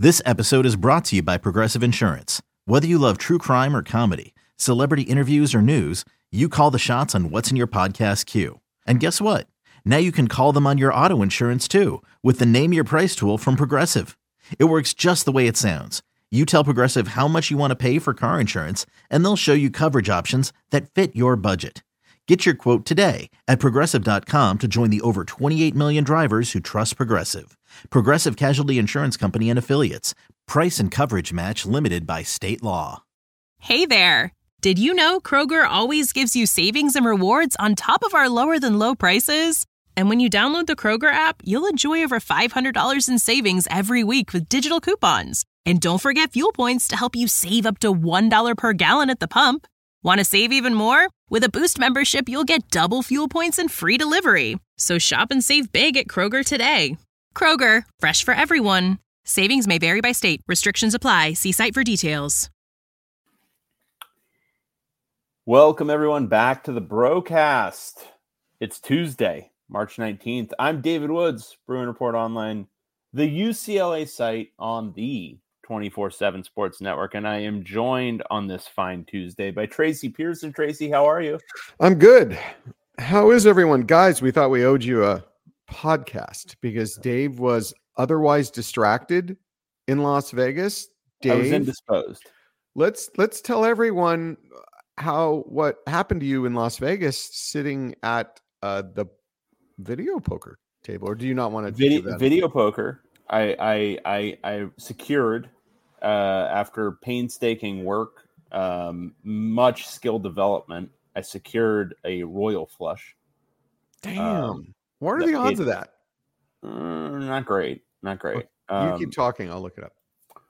This episode is brought to you by Progressive Insurance. Whether you love true crime or comedy, celebrity interviews or news, you call the shots on what's in your podcast queue. And guess what? Now you can call them on your auto insurance too with the Name Your Price tool from Progressive. It works just the way it sounds. You tell Progressive how much you want to pay for car insurance, and they'll show you coverage options that fit your budget. Get your quote today at Progressive.com to join the over 28 million drivers who trust Progressive. Progressive Casualty Insurance Company and Affiliates. Price and coverage match limited by state law. Hey there! Did you know Kroger always gives you savings and rewards on top of our lower-than-low prices? And when you download the Kroger app, you'll enjoy over $500 in savings every week with digital coupons. And don't forget fuel points to help you save up to $1 per gallon at the pump. Want to save even more? With a Boost membership, you'll get double fuel points and free delivery. So shop and save big at Kroger today. Kroger, fresh for everyone. Savings may vary by state. Restrictions apply. See site for details. Welcome, everyone, back to the Brocast. It's Tuesday, March 19th. I'm David Woods, Bruin Report Online, the UCLA site on the 24/7 Sports Network, and I am joined on this fine Tuesday by Tracy Pearson. Tracy, how are you? I'm good. How is everyone? Guys, we thought we owed you a podcast because Dave was otherwise distracted in Las Vegas. Dave, I was indisposed. Let's tell everyone what happened to you in Las Vegas sitting at the video poker table, or do you not want to do that? Video poker? I secured after painstaking work, much skill development. I secured a royal flush. Damn, what are the odds of that? Not great. You keep talking. I'll look it up.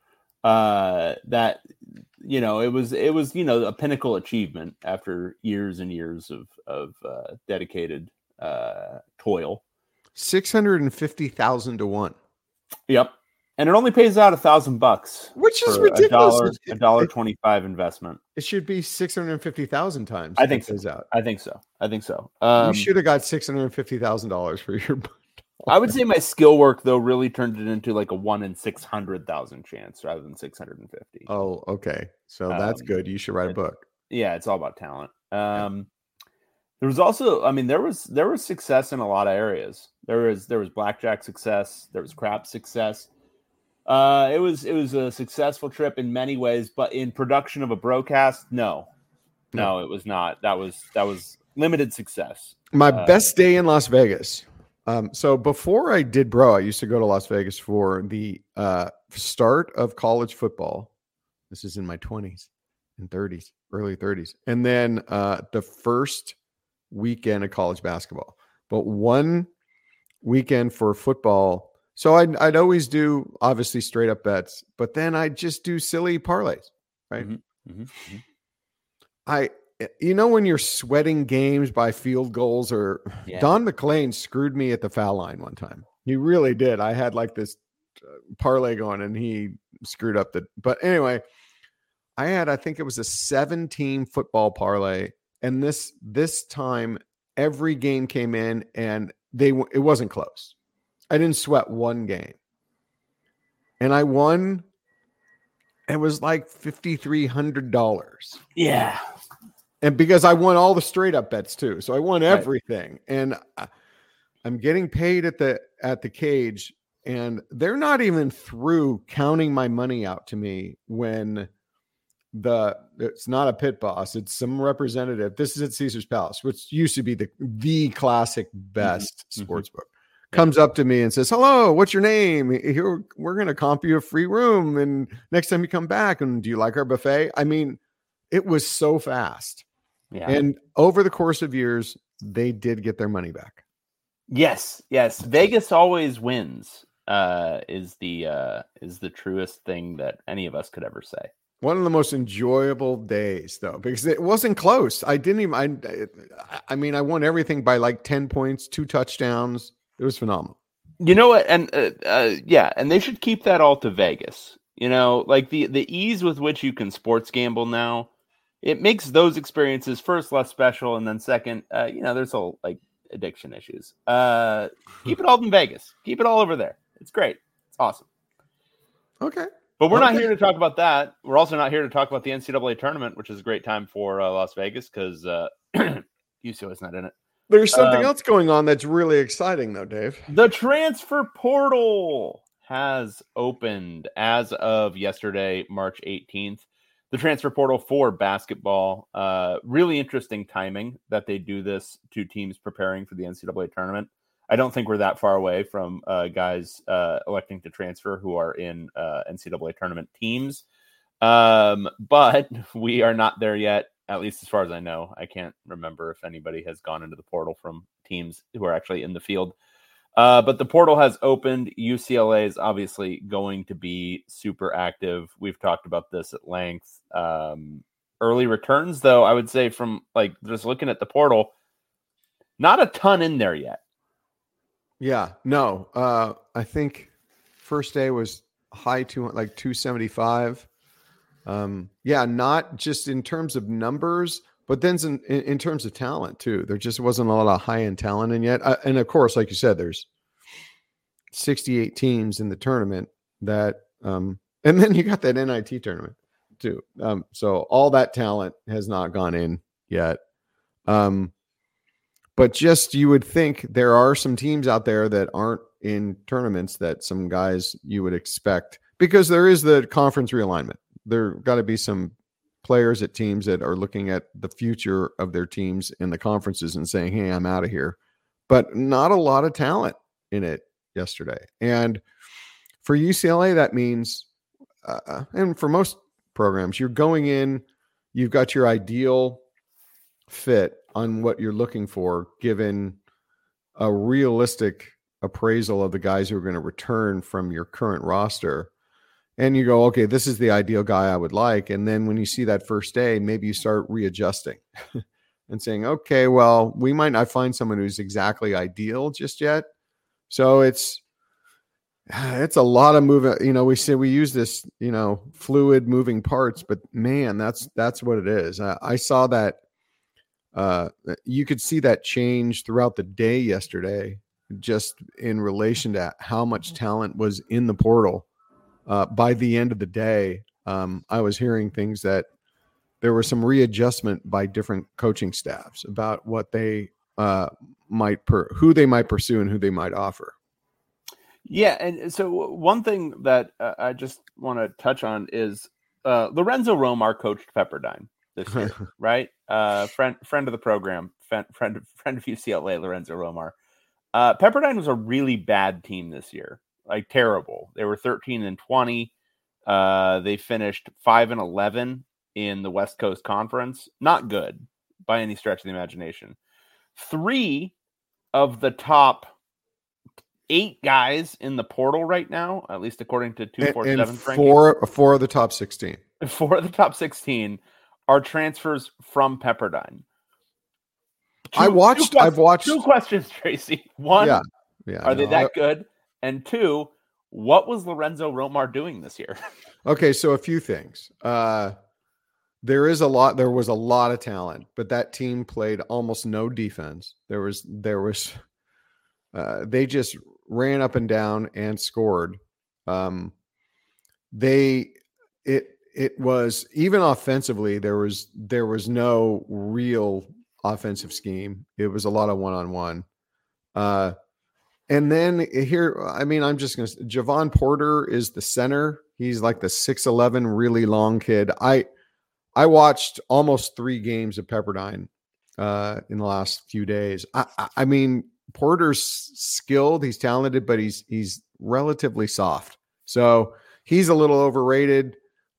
That it was a pinnacle achievement after years and years of dedicated toil. 650,000 to 1. Yep. And it only pays out $1,000, which is ridiculous. $1.25 investment. It should be 650,000 times. I think so. I think so. You should have got $650,000 for your. I would say my skill work though really turned it into like a 1 in 600,000 chance rather than 650. Oh, okay. So that's good. You should write a book. Yeah, it's all about talent. There was also, there was success in a lot of areas. There was blackjack success. There was crap success. It was a successful trip in many ways, but in production of a broadcast, no, it was not. That was limited success. My best day in Las Vegas. So before I did I used to go to Las Vegas for the start of college football. This is in my 20s and 30s, early 30s, and then the first weekend of college basketball. But one weekend for football. So I'd always do obviously straight up bets, but then I'd just do silly parlays, right? Mm-hmm. Mm-hmm. When you're sweating games by field goals Don McClain screwed me at the foul line one time. He really did. I had like this parlay going and he screwed up but anyway, I think it was a 7-team football parlay. And this time every game came in and it wasn't close. I didn't sweat one game. And I won. It was like $5,300. Yeah. And because I won all the straight up bets too. So I won everything. Right. And I'm getting paid at the cage. And they're not even through counting my money out to me when it's not a pit boss. It's some representative. This is at Caesar's Palace, which used to be the classic best sports book. Comes up to me and says, "Hello, what's your name? Here, we're going to comp you a free room. And next time you come back, and do you like our buffet?" I mean, it was so fast. Yeah. And over the course of years, they did get their money back. Yes. Vegas always wins. Is the truest thing that any of us could ever say. One of the most enjoyable days, though, because it wasn't close. I won everything by like 10 points, 2 touchdowns. It was phenomenal. You know what? And and they should keep that all to Vegas. Like the ease with which you can sports gamble now, it makes those experiences first less special, and then second, there's all like addiction issues. Keep it all in Vegas. Keep it all over there. It's great. It's awesome. Okay. But we're not here to talk about that. We're also not here to talk about the NCAA tournament, which is a great time for Las Vegas because UCLA's not in it. There's something else going on that's really exciting, though, Dave. The transfer portal has opened as of yesterday, March 18th. The transfer portal for basketball. Really interesting timing that they do this to teams preparing for the NCAA tournament. I don't think we're that far away from guys electing to transfer who are in NCAA tournament teams. But we are not there yet, at least as far as I know. I can't remember if anybody has gone into the portal from teams who are actually in the field. But the portal has opened. UCLA is obviously going to be super active. We've talked about this at length. Early returns, though, I would say from like just looking at the portal, not a ton in there yet. Yeah, no. I think first day was high 275. Yeah, not just in terms of numbers, but then in terms of talent too. There just wasn't a lot of high-end talent in yet. And of course, like you said, there's 68 teams in the tournament that, and then you got that NIT tournament too. So all that talent has not gone in yet. But just, you would think there are some teams out there that aren't in tournaments that some guys you would expect, because there is the conference realignment. There got to be some players at teams that are looking at the future of their teams in the conferences and saying, hey, I'm out of here. But not a lot of talent in it yesterday. And for UCLA, that means, and for most programs, you're going in, you've got your ideal fit on what you're looking for, given a realistic appraisal of the guys who are going to return from your current roster. And you go, okay, this is the ideal guy I would like. And then when you see that first day, maybe you start readjusting and saying, okay, well, we might not find someone who's exactly ideal just yet. So it's a lot of moving. We say we use this, fluid moving parts, but man, that's what it is. I saw that. You could see that change throughout the day yesterday, just in relation to how much talent was in the portal. By the end of the day, I was hearing things that there was some readjustment by different coaching staffs about what they who they might pursue and who they might offer. Yeah, and so one thing that I just want to touch on is Lorenzo Romar coached Pepperdine this year, right? Friend of the program, friend of UCLA, Lorenzo Romar. Pepperdine was a really bad team this year, like terrible. They were 13-20. They finished 5-11 in the West Coast Conference. Not good by any stretch of the imagination. 3 of the top 8 guys in the portal right now, at least according to 247 rankings. 4 of the top 16. 4 of the top 16 are transfers from Pepperdine. I've watched 2 questions, Tracy. 1, are they that good? And 2, what was Lorenzo Romar doing this year? Okay, so a few things. There was a lot of talent, but that team played almost no defense. They just ran up and down and scored. It was, even offensively, there was no real offensive scheme. It was a lot of one-on-one. And then here, I'm just going to, Javon Porter is the center. He's like the 6'11", really long kid. I watched almost 3 games of Pepperdine in the last few days. I mean, Porter's skilled, he's talented, but he's relatively soft. So he's a little overrated.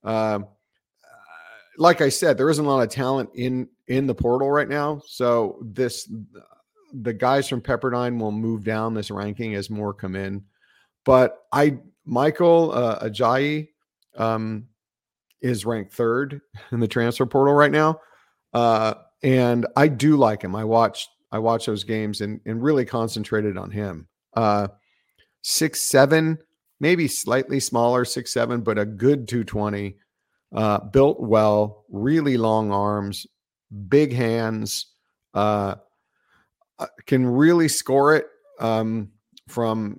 Like I said, there isn't a lot of talent in the portal right now. So the guys from Pepperdine will move down this ranking as more come in. But Michael Ajayi is ranked 3rd in the transfer portal right now. And I do like him. I watched those games and really concentrated on him. 6'7", maybe slightly smaller, 6'7", but a good 220. Built well, really long arms, big hands, can really score it from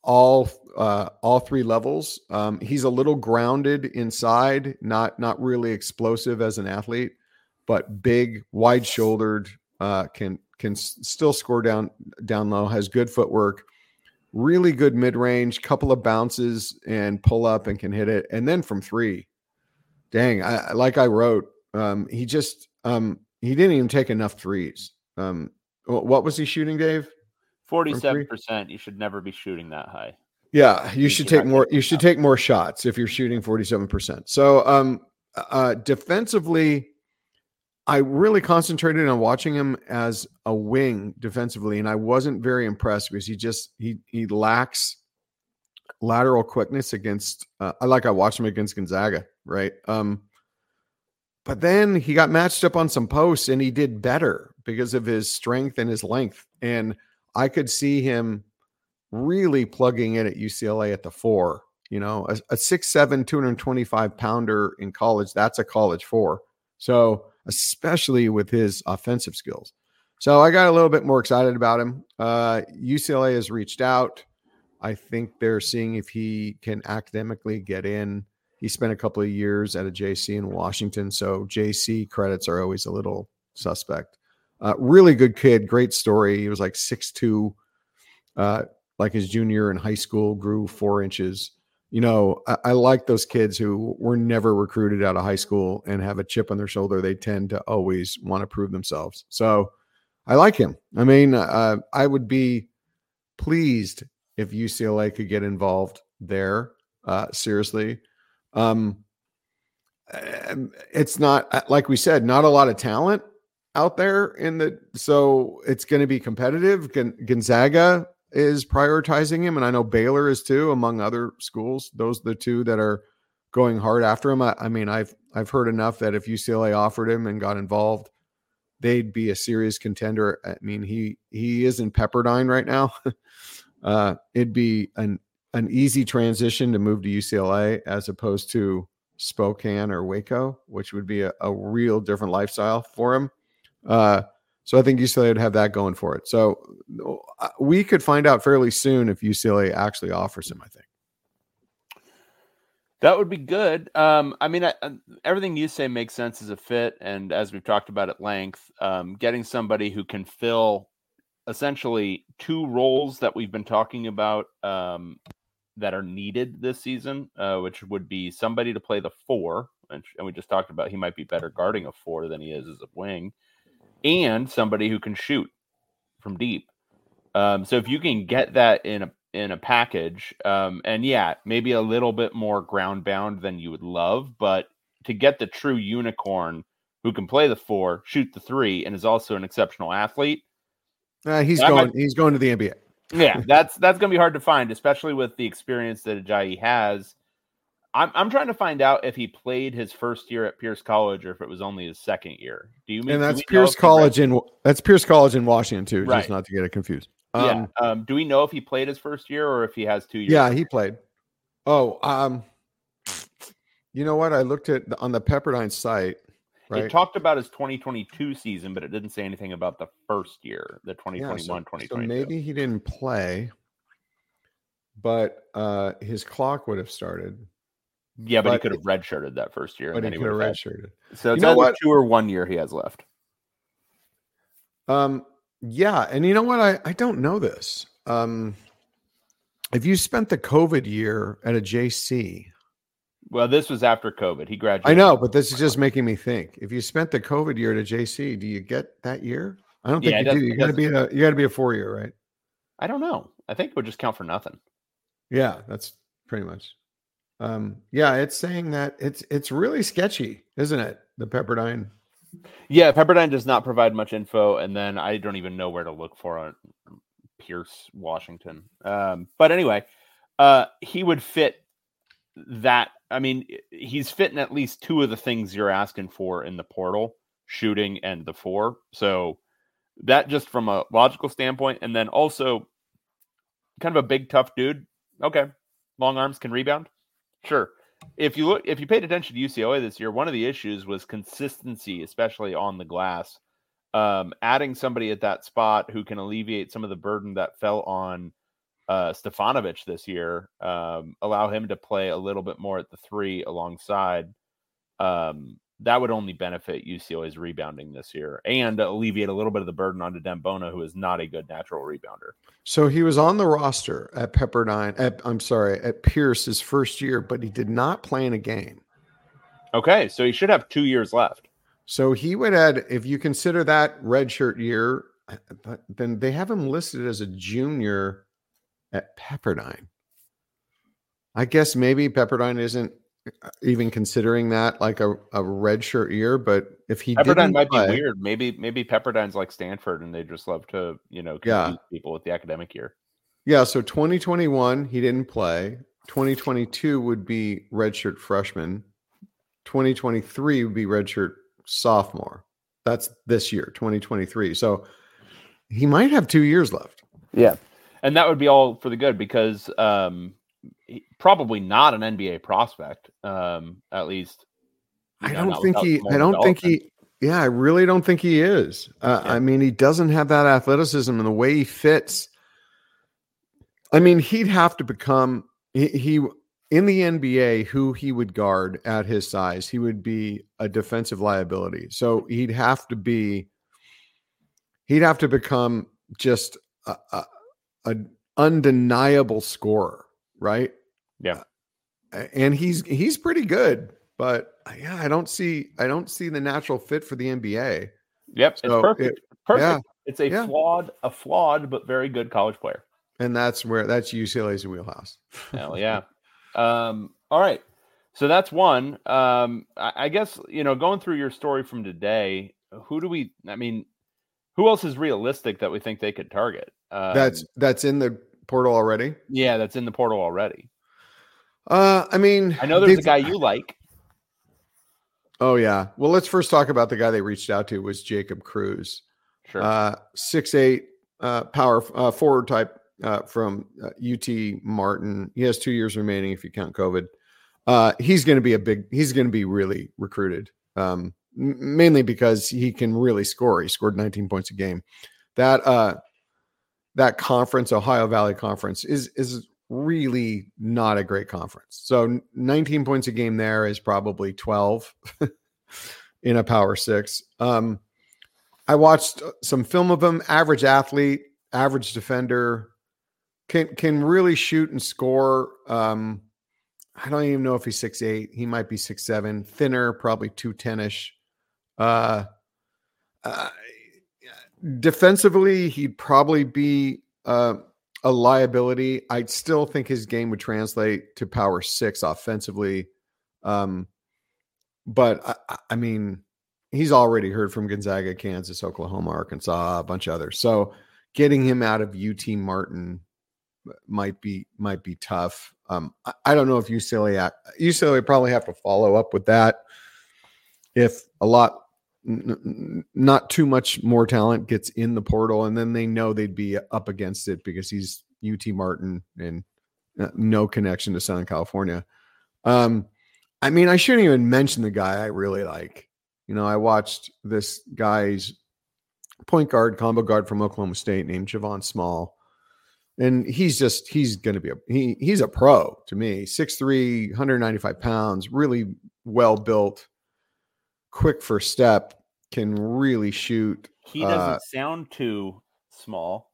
all three levels. He's a little grounded inside, not really explosive as an athlete, but big, wide shouldered, can still score down low, has good footwork, really good mid range, couple of bounces and pull up and can hit it. And then from three, dang, I wrote, he didn't even take enough threes. What was he shooting, Dave? 47%. You should never be shooting that high. Yeah, you should take more. You should take more shots if you're shooting 47%. So, defensively, I really concentrated on watching him as a wing defensively, and I wasn't very impressed because he lacks lateral quickness against. I watched him against Gonzaga, right? But then he got matched up on some posts, and he did better because of his strength and his length, and I could see him really plugging in at UCLA at the 4, a 6'7", 225 pounder in college. That's a college 4. So especially with his offensive skills. So I got a little bit more excited about him. UCLA has reached out. I think they're seeing if he can academically get in. He spent a couple of years at a JC in Washington. So JC credits are always a little suspect. Really good kid. Great story. He was like 6'2", like his junior year in high school, grew 4 inches. I like those kids who were never recruited out of high school and have a chip on their shoulder. They tend to always want to prove themselves. So I like him. I mean, I would be pleased if UCLA could get involved there. Seriously. It's not, like we said, not a lot of talent out there so it's going to be competitive. Gonzaga is prioritizing him, and I know Baylor is too, among other schools. Those are the two that are going hard after him. I mean, I've heard enough that if UCLA offered him and got involved, they'd be a serious contender. I mean, he is in Pepperdine right now. It'd be an easy transition to move to UCLA as opposed to Spokane or Waco, which would be a real different lifestyle for him. So I think UCLA would have that going for it. So we could find out fairly soon if UCLA actually offers him, I think. That would be good. I mean, everything you say makes sense as a fit. And as we've talked about at length, getting somebody who can fill essentially 2 roles that we've been talking about that are needed this season, which would be somebody to play the 4. And we just talked about he might be better guarding a 4 than he is as a wing. And somebody who can shoot from deep. So if you can get that in a package, and yeah, maybe a little bit more ground bound than you would love, but to get the true unicorn who can play the 4, shoot the 3, and is also an exceptional athlete. He's going to the NBA. Yeah, that's going to be hard to find, especially with the experience that Ajayi has. I'm trying to find out if he played his first year at Pierce College or if it was only his second year. Do you mean? And that's Pierce College in Washington too, right. Just not to get it confused. Do we know if he played his first year or if he has 2 years? Yeah, he played. Oh, you know what? I looked at on the Pepperdine site. Right? It talked about his 2022 season, but it didn't say anything about the first year, the 2021-2022. So maybe he didn't play, but his clock would have started. Yeah, but he could have redshirted that first year. But he could have redshirted. So it's only 2 or 1 year he has left. Yeah, and you know what? I don't know this. If you spent the COVID year at a JC. Well, this was after COVID. He graduated. I know, but this is just making me think. If you spent the COVID year at a JC, do you get that year? I don't think you do. You got to be you got to be a 4-year, right? I don't know. I think it would just count for nothing. Yeah, that's pretty much. Yeah, it's saying that it's really sketchy, isn't it? The Pepperdine. Yeah, Pepperdine does not provide much info, and then I don't even know where to look for it. Pierce, Washington. But anyway, he would fit that. I mean, he's fitting at least 2 of the things you're asking for in the portal, shooting and the 4. So that just from a logical standpoint, and then also kind of a big, tough dude. Okay, long arms, can rebound. Sure. If you paid attention to UCLA this year, one of the issues was consistency, especially on the glass. Adding somebody at that spot who can alleviate some of the burden that fell on Stefanovic this year, allow him to play a little bit more at the 3 alongside, that would only benefit UCLA's rebounding this year and alleviate a little bit of the burden onto Dembona, who is not a good natural rebounder. So he was on the roster at Pepperdine, at Pierce his first year, but he did not play in a game. Okay, so he should have 2 years left. So he would add, if you consider that redshirt year, but then they have him listed as a junior at Pepperdine. I guess maybe Pepperdine isn't even considering that like a redshirt year, but if he Pepperdine might play, be weird. Maybe Pepperdine's like Stanford and they just love to, confuse people with the academic year. Yeah, so 2021 he didn't play. 2022 would be redshirt freshman. 2023 would be redshirt sophomore. That's this year, 2023. So he might have 2 years left. Yeah. And that would be all for the good because probably not an NBA prospect, at least. I really don't think he is. I mean, he doesn't have that athleticism and the way he fits. I mean, he'd have to become he in the NBA, who he would guard at his size, he would be a defensive liability. So he'd have to become just an undeniable scorer, right? Yeah. And he's pretty good, but yeah, I don't see the natural fit for the NBA. Yep. So it's perfect. Perfect. Yeah, it's a flawed, but very good college player. And that's UCLA's wheelhouse. Hell yeah. All right. So that's one. I guess, going through your story from today, who else is realistic that we think they could target? That's in the portal already? Yeah, that's in the portal already. I know there's a guy you like. Oh yeah. Well, let's first talk about the guy they reached out to was Jacob Cruz. Sure. 6'8", power forward type from UT Martin. He has 2 years remaining if you count COVID. He's going to be really recruited. Mainly because he can really score. He scored 19 points a game. That conference, Ohio Valley Conference, is really not a great conference. So 19 points a game there is probably 12 in a Power 6. I watched some film of him. Average athlete, average defender, can really shoot and score. I don't even know if he's 6'8". He might be 6'7". Thinner, probably 210-ish. Defensively, he'd probably be a liability. I still think his game would translate to Power 6 offensively. But I mean, he's already heard from Gonzaga, Kansas, Oklahoma, Arkansas, a bunch of others. So getting him out of UT Martin might be tough. I don't know if UCLA probably have to follow up with that. If not too much more talent gets in the portal, and then they know they'd be up against it because he's UT Martin and no connection to Southern California. I mean, I shouldn't even mention the guy I really like. I watched this guy's point guard, combo guard from Oklahoma State named Javon Small. And he's going to be he's a pro to me. 6'3", 195 pounds, really well built, quick first step, can really shoot. He doesn't sound too small.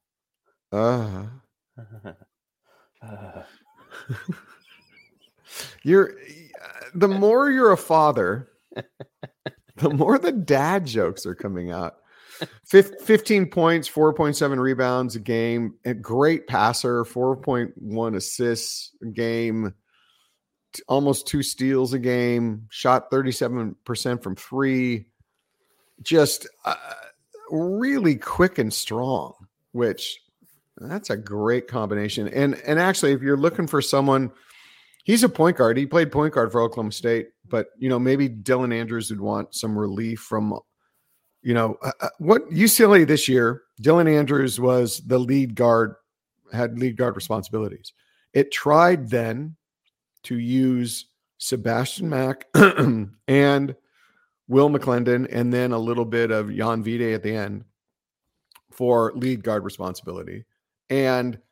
The more you're a father, the more the dad jokes are coming out. 15 points, 4.7 rebounds a game, a great passer, 4.1 assists a game, almost 2 steals a game, shot 37% from 3, just really quick and strong, which that's a great combination. And actually, if you're looking for someone, he's a point guard. He played point guard for Oklahoma State, but maybe Dylan Andrews would want some relief from, what UCLA this year. Dylan Andrews was the lead guard, had lead guard responsibilities. It tried then to use Sebastian Mack and Will McClendon, and then a little bit of Jan Vide at the end for lead guard responsibility. And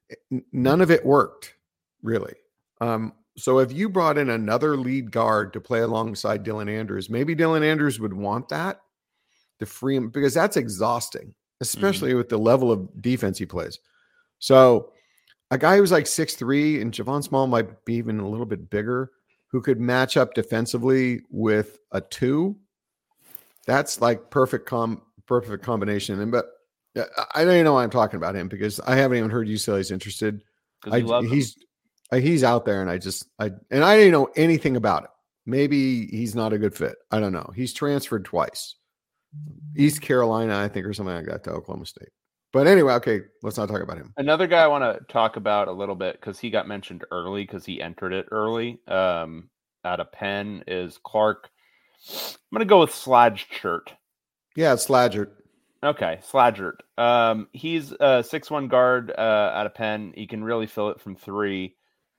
none of it worked really. So if you brought in another lead guard to play alongside Dylan Andrews, maybe Dylan Andrews would want that to free him, because that's exhausting, especially with the level of defense he plays. So a guy who's like 6'3", and Javon Small might be even a little bit bigger, who could match up defensively with a 2, that's like perfect combination. And but I don't even know why I'm talking about him, because I haven't even heard UCLA's interested. He's out there, and I didn't know anything about him. Maybe he's not a good fit. I don't know. He's transferred twice. East Carolina, I think, or something like that, to Oklahoma State. But anyway, okay, let's not talk about him. Another guy I want to talk about a little bit, because he got mentioned early, because he entered it early, out of Penn, is Clark. I'm going to go with Slagert. Yeah, Slagert. Okay, Slagert. He's a 6'1" guard out of Penn. He can really fill it from 3.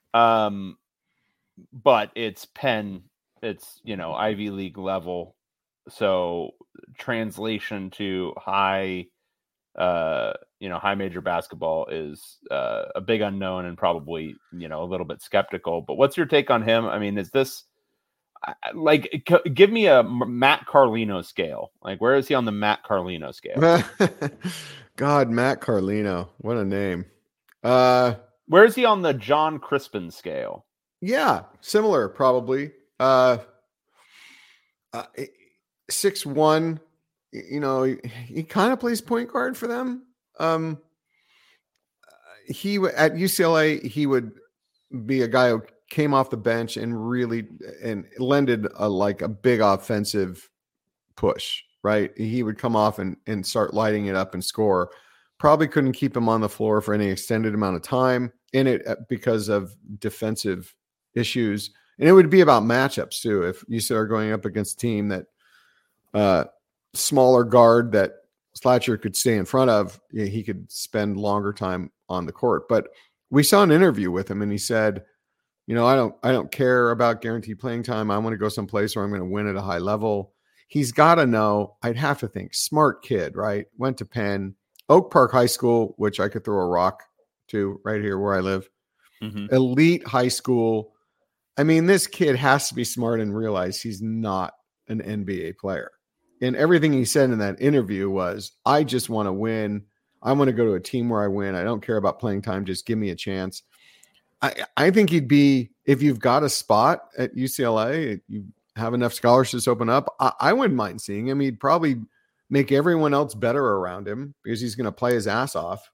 But it's Penn. It's, Ivy League level. So translation to high major basketball is a big unknown, and probably, a little bit skeptical. But what's your take on him? I mean, is this give me a Matt Carlino scale? Like, where is he on the Matt Carlino scale? God, Matt Carlino, what a name. Where is he on the John Crispin scale? Yeah, similar, probably. 6'1", he kind of plays point guard for them. He at UCLA, he would be a guy who came off the bench and really lended a big offensive push, right? He would come off and start lighting it up and score. Probably couldn't keep him on the floor for any extended amount of time in it because of defensive issues. And it would be about matchups too. If you start going up against a team that smaller guard that Slatcher could stay in front of, he could spend longer time on the court. But we saw an interview with him, and he said, I don't care about guaranteed playing time. I want to go someplace where I'm going to win at a high level. He's got to know, I'd have to think, smart kid, right? Went to Penn, Oak Park High School, which I could throw a rock to right here where I live. Mm-hmm. Elite high school. I mean, this kid has to be smart and realize he's not an NBA player. And everything he said in that interview was, I just want to win. I want to go to a team where I win. I don't care about playing time. Just give me a chance. I think he'd be, if you've got a spot at UCLA, you have enough scholarships open up, I wouldn't mind seeing him. He'd probably make everyone else better around him because he's going to play his ass off.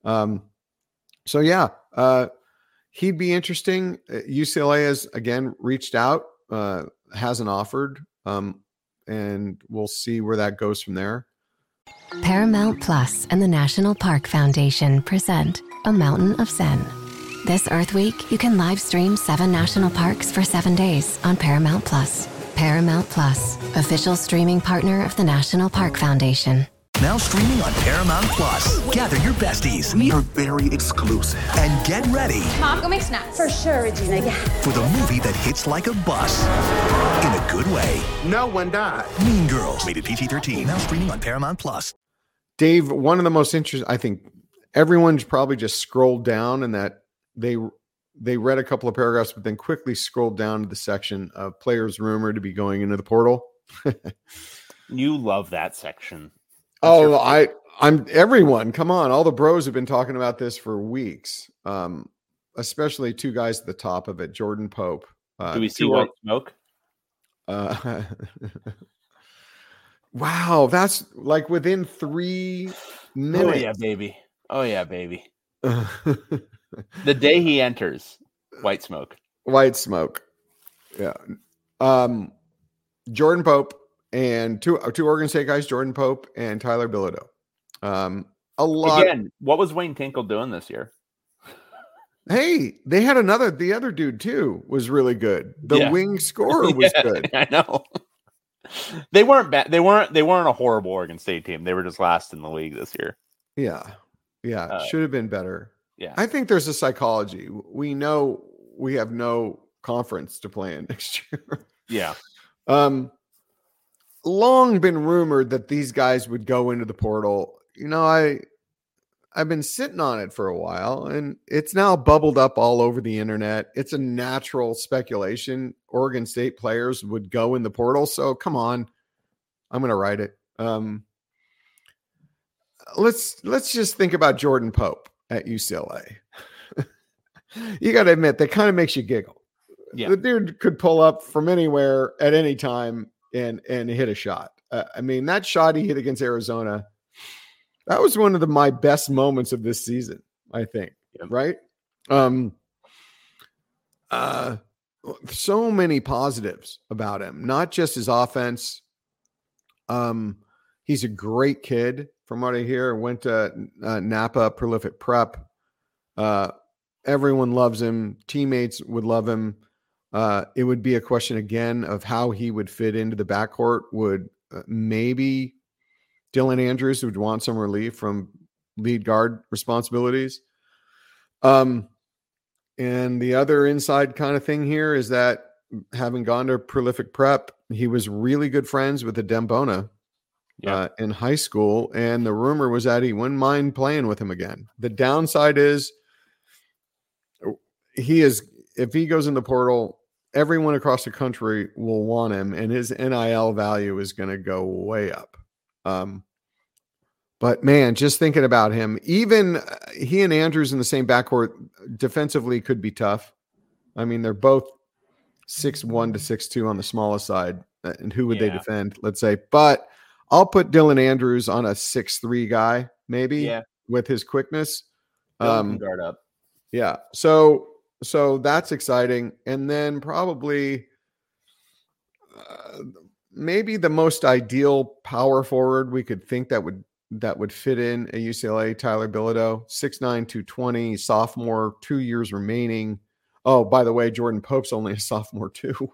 So yeah, he'd be interesting. UCLA has again reached out, hasn't offered, and we'll see where that goes from there. Paramount Plus and the National Park Foundation present A Mountain of Zen. This Earth Week, you can live stream 7 national parks for 7 days on Paramount Plus. Paramount Plus, official streaming partner of the National Park Foundation. Now streaming on Paramount Plus. Gather your besties. We are very exclusive. And get ready. Mom, go make snacks. For sure, Regina, yeah. For the movie that hits like a bus. In a good way. No one died. Mean Girls. Rated PG-13. Now streaming on Paramount Plus. Dave, one of the most interesting, I think everyone's probably just scrolled down and that they read a couple of paragraphs, but then quickly scrolled down to the section of players rumored to be going into the portal. You love that section. I'm everyone. Come on. All the bros have been talking about this for weeks. Especially 2 guys at the top of it, Jordan Pope. Do we see White Smoke? Wow. That's like within 3 minutes. Oh yeah, baby. The day he enters, White Smoke. Yeah. Jordan Pope. And two Oregon State guys, Jordan Pope and Tyler Bilodeau. Again, what was Wayne Tinkle doing this year? Hey, they had the other dude too was really good. The wing scorer was good. I know. They weren't bad. They weren't a horrible Oregon State team. They were just last in the league this year. Yeah. Should have been better. Yeah. I think there's a psychology. We know we have no conference to play in next year. Yeah. Long been rumored that these guys would go into the portal. I I've been sitting on it for a while, and it's now bubbled up all over the internet. It's a natural speculation. Oregon State players would go in the portal. So come on, I'm going to write it. Let's just think about Jordan Pope at UCLA. You got to admit, that kind of makes you giggle. Yeah. The dude could pull up from anywhere at any time and hit a shot. I mean, that shot he hit against Arizona, that was one of my best moments of this season, I think. Yeah. Right? So many positives about him, not just his offense. He's a great kid from what I hear. Went to Napa Prolific Prep. Everyone loves him. Teammates would love him. It would be a question again of how he would fit into the backcourt. Would maybe Dylan Andrews would want some relief from lead guard responsibilities. And the other inside kind of thing here is that having gone to Prolific Prep, he was really good friends with the Dembona in high school. And the rumor was that he wouldn't mind playing with him again. The downside is if he goes in the portal, everyone across the country will want him, and his NIL value is going to go way up. But man, just thinking about him, even he and Andrews in the same backcourt defensively could be tough. I mean, they're both 6'1" to 6'2" on the smallest side. And who would they defend? Let's say, but I'll put Dylan Andrews on a 6'3" guy, maybe with his quickness. Guard up. Yeah. So that's exciting. And then probably maybe the most ideal power forward we could think that would fit in at UCLA, Tyler Bilodeau, 6'9", 220, sophomore, 2 years remaining. Oh, by the way, Jordan Pope's only a sophomore too.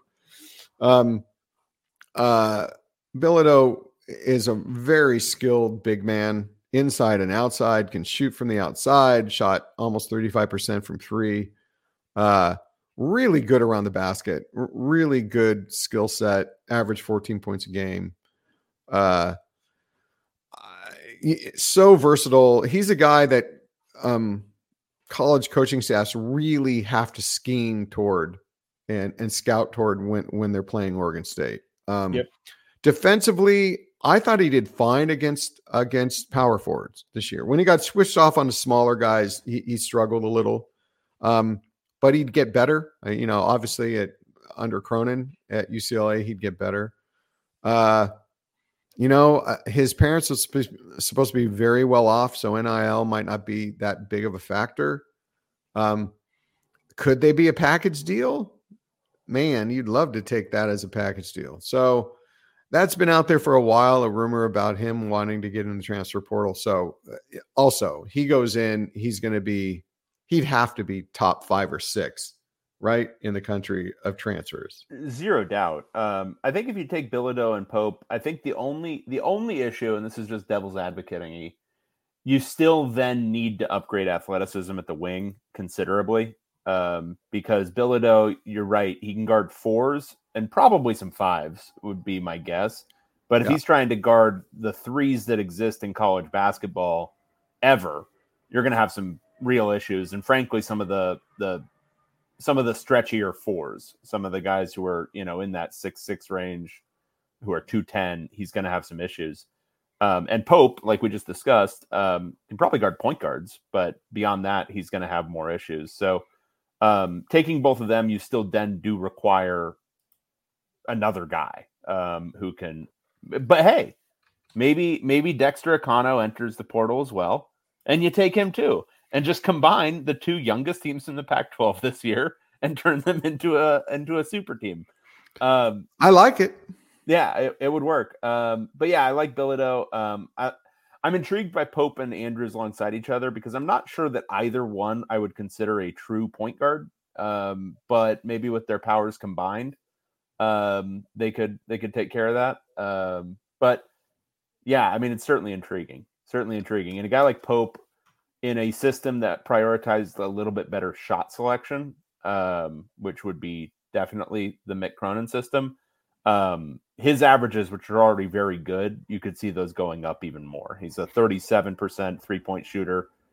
Bilodeau is a very skilled big man, inside and outside, can shoot from the outside, shot almost 35% from three. Really good around the basket, really good skill set, average 14 points a game. So versatile. He's a guy that college coaching staffs really have to scheme toward and scout toward when they're playing Oregon State. Defensively, I thought he did fine against power forwards this year. When he got switched off on the smaller guys, he struggled a little. But he'd get better. Obviously under Cronin at UCLA, he'd get better. His parents are supposed to be very well off, so NIL might not be that big of a factor. Could they be a package deal? Man, you'd love to take that as a package deal. So that's been out there for a while, a rumor about him wanting to get in the transfer portal. So also, he goes in, he'd have to be top 5 or 6, right, in the country of transfers. Zero doubt. I think if you take Bilodeau and Pope, I think the only issue, and this is just devil's advocating, you still then need to upgrade athleticism at the wing considerably. Because Bilodeau, you're right, he can guard 4s and probably some 5s would be my guess. But if he's trying to guard the 3s that exist in college basketball ever, you're going to have some real issues. And frankly, some of the stretchier 4s, some of the guys who are, in that 6'6" range, who are 210, he's going to have some issues. And Pope, like we just discussed, can probably guard point guards, but beyond that, he's going to have more issues. So taking both of them, you still then do require another guy who can. But hey, maybe Dexter Akano enters the portal as well, and you take him too, and just combine the 2 youngest teams in the Pac-12 this year and turn them into a super team. I like it. Yeah, it would work. But yeah, I like Bilodeau. I'm intrigued by Pope and Andrews alongside each other because I'm not sure that either one I would consider a true point guard. But maybe with their powers combined, they could take care of that. But yeah, I mean, it's certainly intriguing. And a guy like Pope in a system that prioritized a little bit better shot selection, which would be definitely the Mick Cronin system. His averages, which are already very good, you could see those going up even more. He's a 37% 3-point shooter,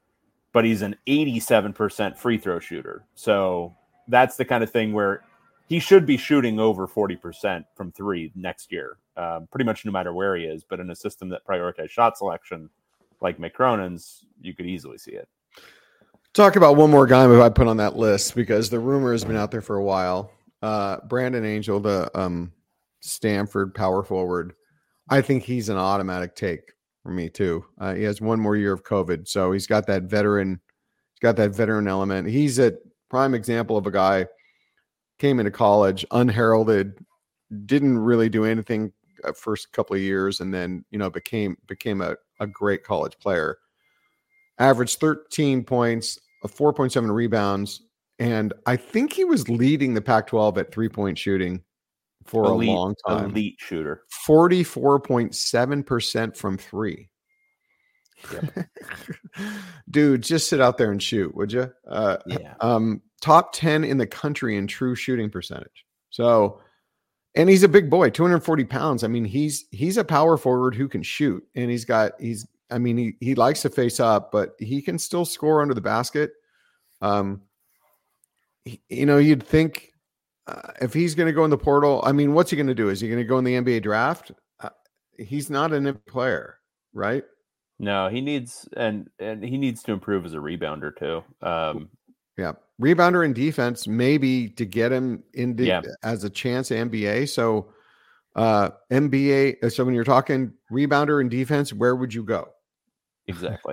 but he's an 87% free throw shooter. So that's the kind of thing where he should be shooting over 40% from three next year, pretty much no matter where he is. But in a system that prioritizes shot selection like Mick Cronin's, you could easily see it. Talk about one more guy I put on that list because the rumor has been out there for a while. Brandon Angel, the Stanford power forward. I think he's an automatic take for me too. He has one more year of COVID, so he's got that veteran. He's got that veteran element. He's a prime example of a guy came into college unheralded, didn't really do anything first couple of years, and then became a great college player. Averaged 13 points, 4.7 rebounds, and I think he was leading the Pac-12 at 3-point shooting for a long time. Elite shooter. 44.7% from three. Yep. Dude, just sit out there and shoot, would you? Top 10 in the country in true shooting percentage. So, and he's a big boy, 240 pounds. I mean, he's a power forward who can shoot, and he likes to face up, but he can still score under the basket. You'd think if he's going to go in the portal, I mean, what's he going to do? Is he going to go in the NBA draft? He's not an NBA player, right? No, he needs and he needs to improve as a rebounder too. Yeah, rebounder and defense, maybe to get him into as a chance at NBA. So NBA. So when you're talking rebounder and defense, where would you go? Exactly.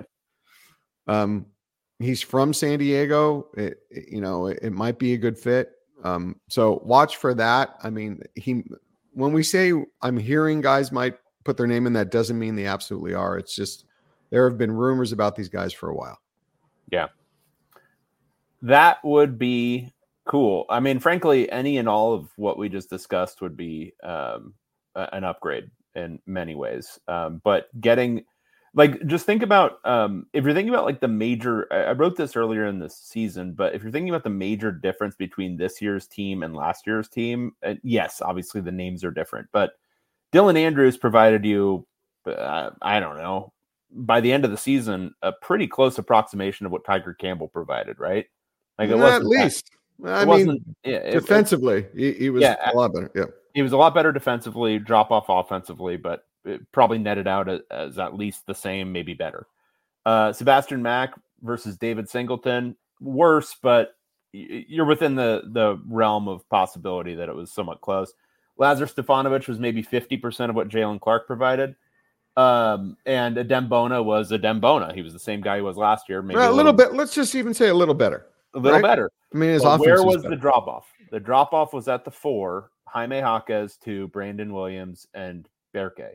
He's from San Diego. It might be a good fit. So watch for that. I mean, when we say I'm hearing guys might put their name in, that doesn't mean they absolutely are. It's just there have been rumors about these guys for a while. Yeah. That would be cool. I mean, frankly, any and all of what we just discussed would be an upgrade in many ways. But getting just think about if you're thinking about the major, I wrote this earlier in the season, but if you're thinking about the major difference between this year's team and last year's team, yes, obviously the names are different, but Dylan Andrews provided you, I don't know, by the end of the season, a pretty close approximation of what Tiger Campbell provided, right? It wasn't at least. Defensively, he was a lot better. Yeah, he was a lot better defensively, drop off offensively, but it probably netted out as at least the same, maybe better. Sebastian Mack versus David Singleton, worse, but you're within the realm of possibility that it was somewhat close. Lazar Stefanovic was maybe 50% of what Jalen Clark provided. And Adem Bona was Adem Bona. He was the same guy he was last year. Maybe a little bit. Let's just even say a little better. A little better. I mean, where was the drop off? The drop off was at the 4, Jaime Jaquez to Brandon Williams and Berke.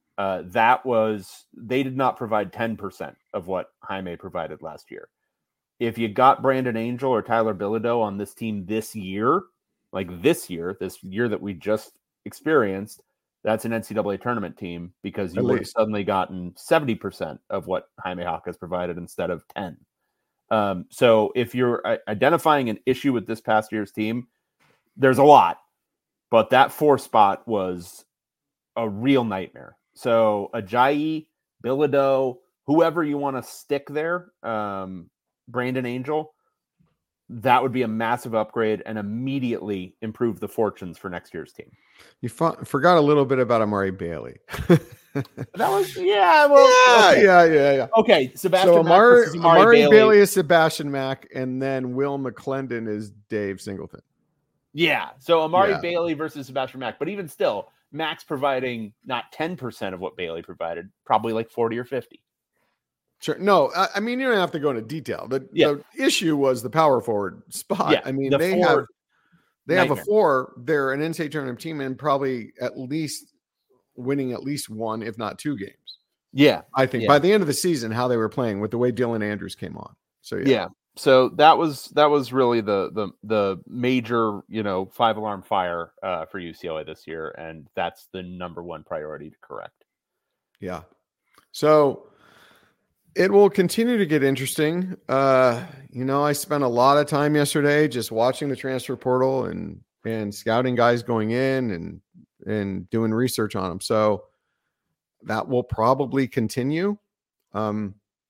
They did not provide 10% of what Jaime provided last year. If you got Brandon Angel or Tyler Bilodeau on this team this year that we just experienced, that's an NCAA tournament team because you would have suddenly gotten 70% of what Jaime Jaquez provided instead of 10. So if you're identifying an issue with this past year's team, there's a lot, but that 4 spot was a real nightmare. So Ajayi, Bilodeau, whoever you want to stick there, Brandon Angel, that would be a massive upgrade and immediately improve the fortunes for next year's team. You forgot a little bit about Amari Bailey. That was, yeah. Okay, Sebastian so Mack Amari Bailey is Sebastian Mack, and then Will McClendon is Dave Singleton. Yeah, so Amari Bailey versus Sebastian Mack, but even still, Mack's providing not 10% of what Bailey provided, probably like 40 or 50. Sure. No, I mean, you don't have to go into detail. The issue was the power forward spot. Yeah, I mean, they have a 4. They're an NCAA tournament team and probably at least winning at least 1, if not 2 games. Yeah. I think by the end of the season, how they were playing with the way Dylan Andrews came on. So, yeah. So that was really the major, 5-alarm fire for UCLA this year. And that's the number one priority to correct. Yeah. So it will continue to get interesting. I spent a lot of time yesterday just watching the transfer portal and scouting guys going in and doing research on them. So that will probably continue.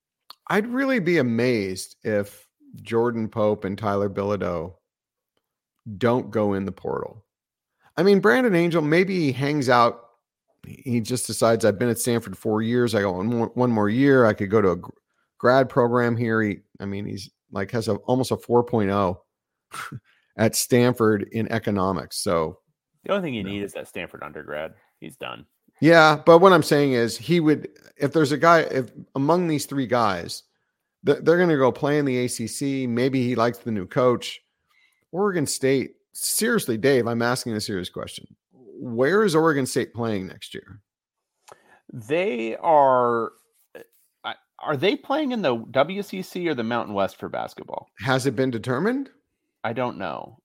I'd really be amazed if Jordan Pope and Tyler Bilodeau don't go in the portal. I mean, Brandon Angel, maybe he hangs out. He just decides, I've been at Stanford 4 years. I got one more year. I could go to a grad program here. He's like has almost a 4.0 at Stanford in economics. So the only thing you need is that Stanford undergrad. He's done. Yeah, but what I'm saying is he would, if there's a guy, if among these three guys, they're going to go play in the ACC. Maybe he likes the new coach. Oregon State, seriously, Dave, I'm asking a serious question. Where is Oregon State playing next year? They are they playing in the WCC or the Mountain West for basketball? Has it been determined? I don't know.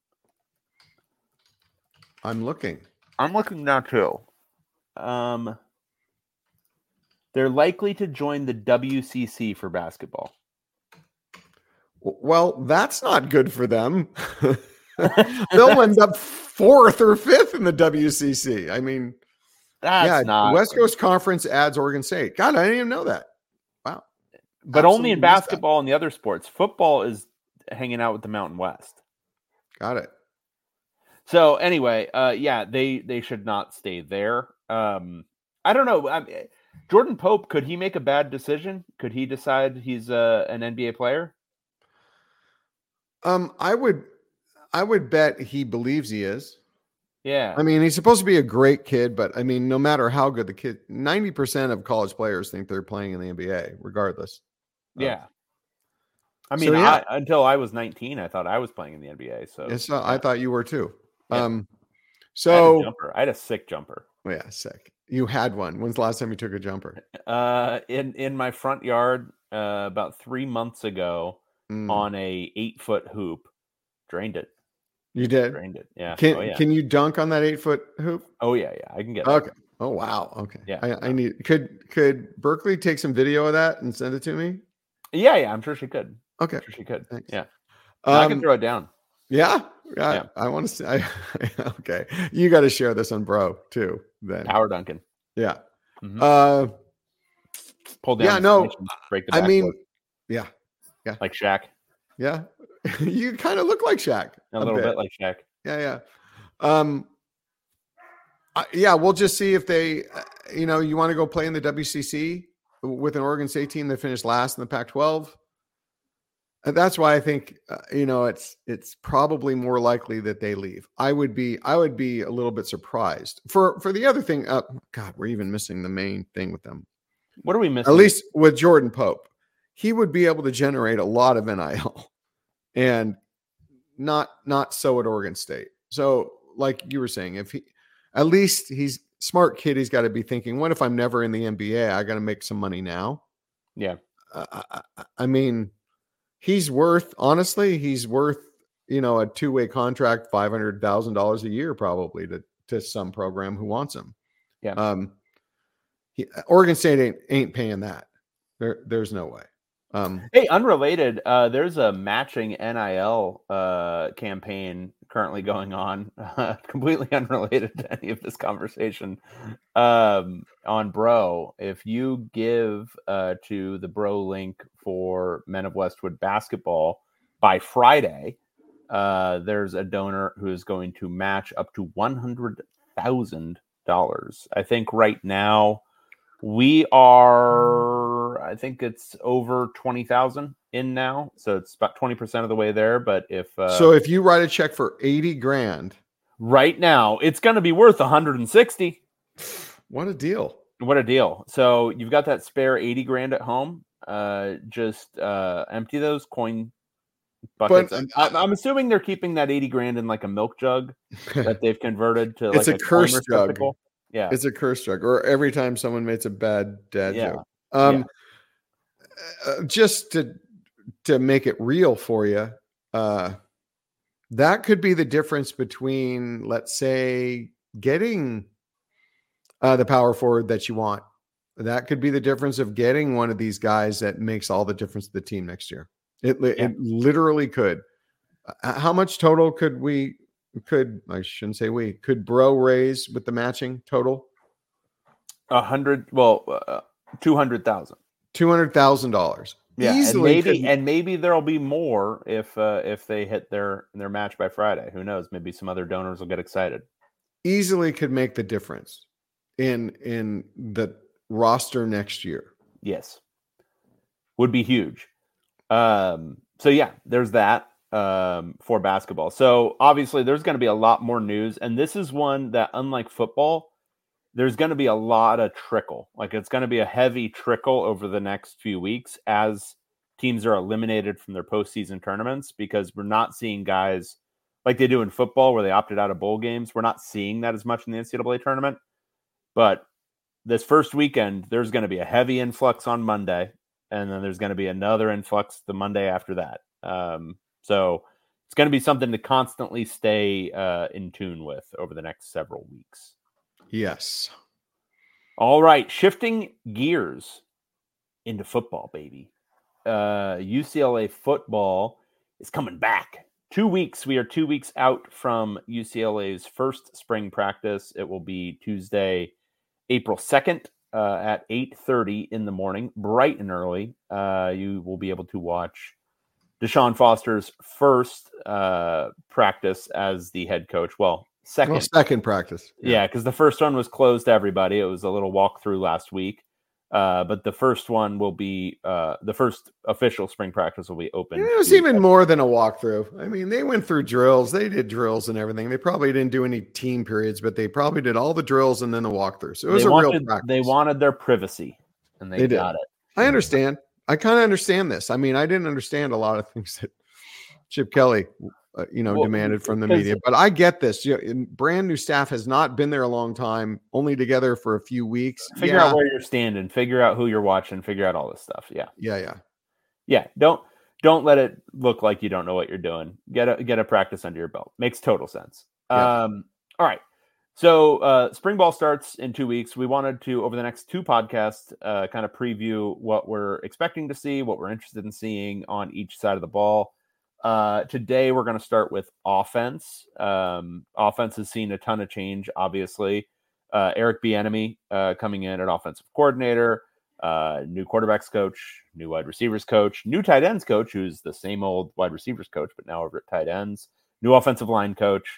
I'm looking now too. They're likely to join the WCC for basketball. Well, that's not good for them. They'll end up 4th or 5th in the WCC. I mean, that's not West Coast Conference adds Oregon State. God, I didn't even know that. Wow. But Absolutely only in basketball and the other sports. Football is hanging out with the Mountain West. Got it. So anyway, they should not stay there. I don't know. Jordan Pope, could he make a bad decision? Could he decide he's an NBA player? I would bet he believes he is. Yeah. I mean, he's supposed to be a great kid, but I mean, no matter how good the kid, 90% of college players think they're playing in the NBA, regardless. Yeah. I mean, until I was 19, I thought I was playing in the NBA. So I thought you were too. Yeah. I had a sick jumper. Yeah, sick. You had one. When's the last time you took a jumper? In my front yard, about 3 months ago, on a 8-foot hoop. Drained it. You did? Drained it. Yeah. Can you dunk on that 8-foot hoop? Oh yeah. I can get okay. That. Oh wow. Okay. Yeah. I need. Could Berkeley take some video of that and send it to me? Yeah. I'm sure she could. Okay. I'm sure she could. Thanks. Yeah. I can throw it down. Yeah. I want to see. Okay. You got to share this on Bro too. Then Power dunking. Yeah. Mm-hmm. Pull down. Yeah. No. Break the backboard. Yeah. Like Shaq. Yeah. You kind of look like Shaq. A little bit like Shaq. Yeah. We'll just see if they, you want to go play in the WCC with an Oregon State team that finished last in the Pac-12. And that's why I think, it's probably more likely that they leave. I would be a little bit surprised for the other thing. God, we're even missing the main thing with them. What are we missing? At least with Jordan Pope, he would be able to generate a lot of NIL. And not so at Oregon State. So like you were saying, if he's smart kid, he's got to be thinking, what if I'm never in the NBA? I got to make some money now. Yeah. I mean, he's worth a two-way contract, $500,000 a year, probably to some program who wants him. Yeah. Oregon State ain't paying that. There's no way. Hey, unrelated, there's a matching NIL campaign currently going on, completely unrelated to any of this conversation, on Bro. If you give to the Bro link for Men of Westwood basketball by Friday, there's a donor who is going to match up to $100,000. I think right now we are, I think it's over 20,000 in now. So it's about 20% of the way there. But if you write a check for 80 grand right now, it's going to be worth 160. What a deal. What a deal. So you've got that spare 80 grand at home. Just empty those coin buckets. But I'm assuming they're keeping that 80 grand in like a milk jug that they've converted to it's like a curse jug. Yeah, it's a curse jug. Or every time someone makes a bad dad joke. Just to make it real for you, that could be the difference between, let's say, getting the power forward that you want. That could be the difference of getting one of these guys that makes all the difference to the team next year. It literally could. How much total could Bro raise with the matching total? $200,000. $200,000. Yeah, easily and maybe there'll be more if they hit their match by Friday. Who knows? Maybe some other donors will get excited. Easily could make the difference in the roster next year. Yes, would be huge. So yeah, there's that for basketball. So obviously, there's going to be a lot more news, and this is one that, unlike football, there's going to be a lot of trickle. Like, it's going to be a heavy trickle over the next few weeks as teams are eliminated from their postseason tournaments, because we're not seeing guys like they do in football where they opted out of bowl games. We're not seeing that as much in the NCAA tournament. But this first weekend, there's going to be a heavy influx on Monday, and then there's going to be another influx the Monday after that. So it's going to be something to constantly stay in tune with over the next several weeks. Yes. All right. Shifting gears into football, baby. UCLA football is coming back. 2 weeks. We are 2 weeks out from UCLA's first spring practice. It will be Tuesday, April 2nd at 8:30 in the morning, bright and early. You will be able to watch Deshaun Foster's first practice as the head coach. Well, second practice. Yeah, because the first one was closed to everybody. It was a little walkthrough last week. But the first one will be the first official spring practice will be open. It was even more than a walkthrough. I mean, they went through drills. They did drills and everything. They probably didn't do any team periods, but they probably did all the drills and then the walkthrough. So it was real practice. They wanted their privacy, and they got it. I understand. I kind of understand this. I mean, I didn't understand a lot of things that Chip Kelly demanded from the media, but I get this. Brand new staff has not been there a long time, only together for a few weeks. Figure out where you're standing, figure out who you're watching, figure out all this stuff. Yeah. Don't let it look like you don't know what you're doing. Get a practice under your belt. Makes total sense. All right. So spring ball starts in 2 weeks. We wanted to, over the next two podcasts, kind of preview what we're expecting to see, what we're interested in seeing on each side of the ball. Today, we're going to start with offense. Offense has seen a ton of change, obviously. Eric Bieniemy coming in at offensive coordinator, new quarterbacks coach, new wide receivers coach, new tight ends coach, who's the same old wide receivers coach, but now over at tight ends, new offensive line coach,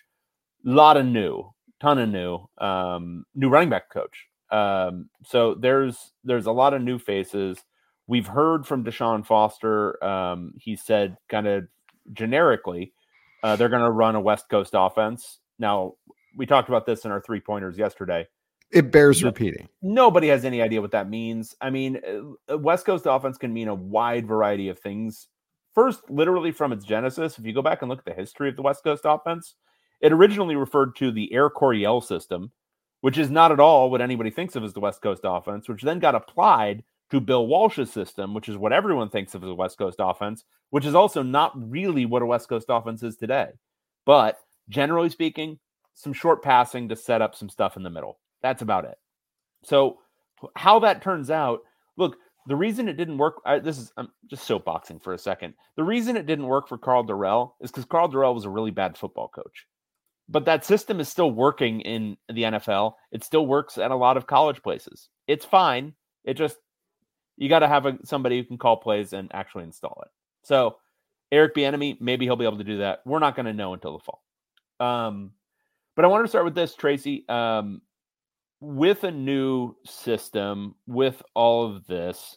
ton of new running back coach. So there's a lot of new faces. We've heard from Deshaun Foster. He said kind of generically, they're going to run a West Coast offense. Now, we talked about this in our 3-pointers yesterday. It bears repeating. Nobody has any idea what that means. I mean, a West Coast offense can mean a wide variety of things. First, literally from its genesis, if you go back and look at the history of the West Coast offense, it originally referred to the Air Coryell system, which is not at all what anybody thinks of as the West Coast offense, which then got applied to Bill Walsh's system, which is what everyone thinks of as a West Coast offense, which is also not really what a West Coast offense is today. But generally speaking, some short passing to set up some stuff in the middle. That's about it. So how that turns out, look, the reason it didn't work, I'm just soapboxing for a second. The reason it didn't work for Karl Dorrell is because Karl Dorrell was a really bad football coach. But that system is still working in the NFL. It still works at a lot of college places. It's fine. It just, you got to have somebody who can call plays and actually install it. So Eric Bieniemy, maybe he'll be able to do that. We're not going to know until the fall. But I want to start with this, Tracy. With a new system, with all of this,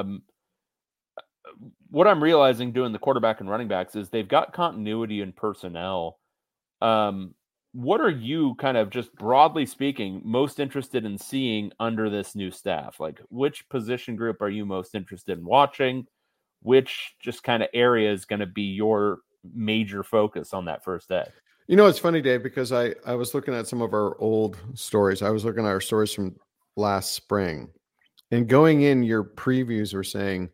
what I'm realizing doing the quarterback and running backs is they've got continuity in personnel. What are you, kind of just broadly speaking, most interested in seeing under this new staff? Like, which position group are you most interested in watching? Which just kind of area is going to be your major focus on that first day? You know, it's funny, Dave, because I was looking at some of our old stories. I was looking at our stories from last spring, and going in, your previews were saying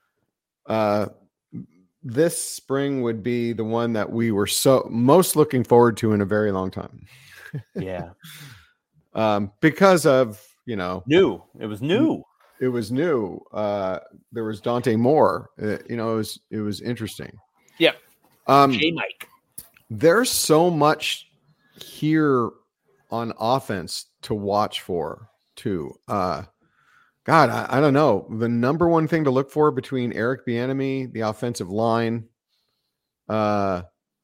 this spring would be the one that we were most looking forward to in a very long time. Yeah. Because of, new. It was new. It was new. There was Dante Moore. It was interesting. Yeah. J-Mike. There's so much here on offense to watch for too. God, I don't know. The number one thing to look for between Eric Bieniemy, the offensive line, the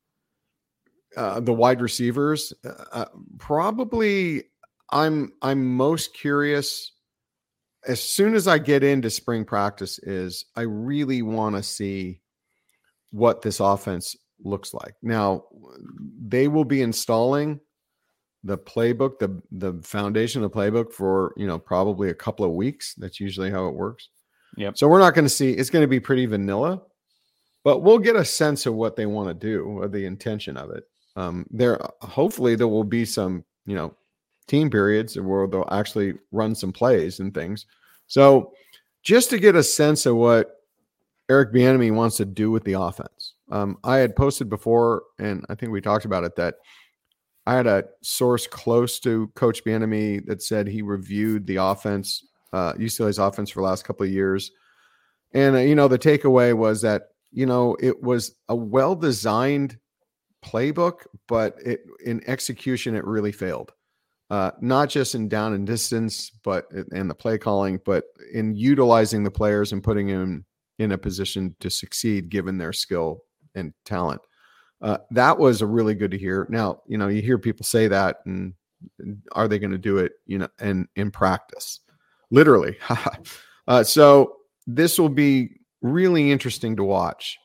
wide receivers, probably I'm most curious as soon as I get into spring practice is I really want to see what this offense looks like. Now, they will be installing the playbook, the foundation of the playbook for, probably a couple of weeks. That's usually how it works. Yep. So we're not going to see, it's going to be pretty vanilla, but we'll get a sense of what they want to do or the intention of it. Hopefully there will be some, team periods where they'll actually run some plays and things. So just to get a sense of what Eric Bieniemy wants to do with the offense. I had posted before, and I think we talked about it, that I had a source close to Coach Bieniemy that said he reviewed the offense, UCLA's offense for the last couple of years. And, the takeaway was that, it was a well-designed playbook, but in execution, it really failed. Not just in down and distance, and the play calling, but in utilizing the players and putting them in a position to succeed given their skill and talent. That was a really good to hear. Now, you hear people say that, and are they going to do it, and in practice, literally. So this will be really interesting to watch.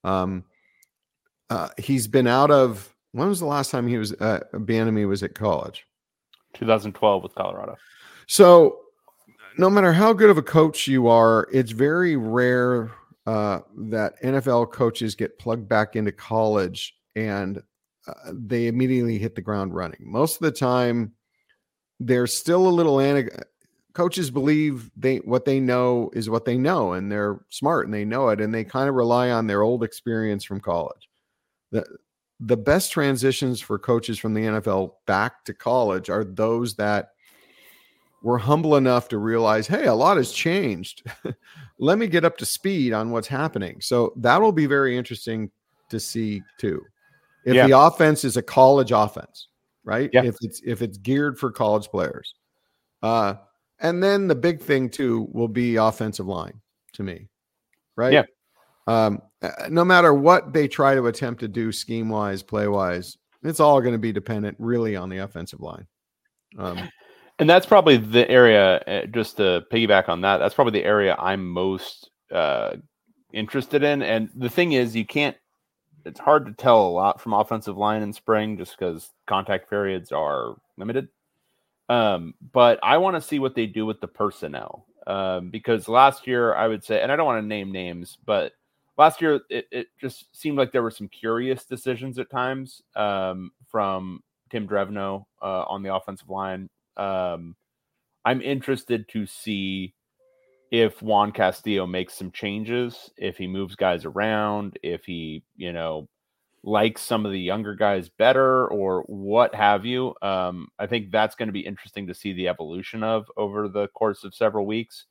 He's been out of, when was the last time Bieniemy was at college? 2012 with Colorado. So no matter how good of a coach you are, it's very rare that NFL coaches get plugged back into college and they immediately hit the ground running. Most of the time, there's still a little coaches believe what they know is what they know, and they're smart and they know it, and they kind of rely on their old experience from college. The best transitions for coaches from the NFL back to college are those that were humble enough to realize, hey, a lot has changed. Let me get up to speed on what's happening. So that will be very interesting to see too. If the offense is a college offense, right? Yeah. If it's geared for college players. And then the big thing too will be offensive line to me, right? Yeah. No matter what they try to attempt to do scheme-wise, play-wise, it's all going to be dependent really on the offensive line. And that's probably the area, just to piggyback on that, that's probably the area I'm most interested in. And the thing is, it's hard to tell a lot from offensive line in spring just because contact periods are limited. But I want to see what they do with the personnel. Because last year, I would say, and I don't want to name names, but last year, it just seemed like there were some curious decisions at times from Tim Drevno on the offensive line. I'm interested to see if Juan Castillo makes some changes, if he moves guys around, if he, likes some of the younger guys better or what have you. I think that's going to be interesting to see the evolution of over the course of several weeks.